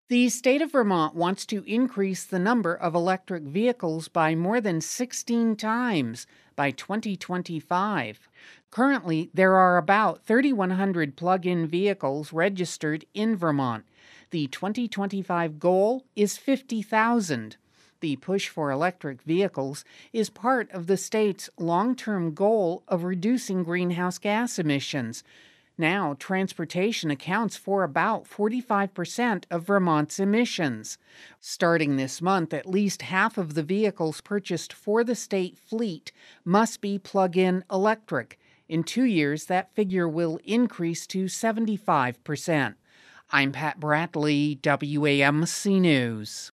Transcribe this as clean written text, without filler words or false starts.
The state of Vermont wants to increase the number of electric vehicles by more than 16 times by 2025. Currently, there are about 3,100 plug in vehicles registered in Vermont. The 2025 goal is 50,000. The push for electric vehicles is part of the state's long term goal of reducing greenhouse gas emissions. Now, transportation accounts for about 45% of Vermont's emissions. Starting this month, at least half of the vehicles purchased for the state fleet must be plug in electric. In 2 years, that figure will increase to 75%. I'm Pat Bradley, WAMC News.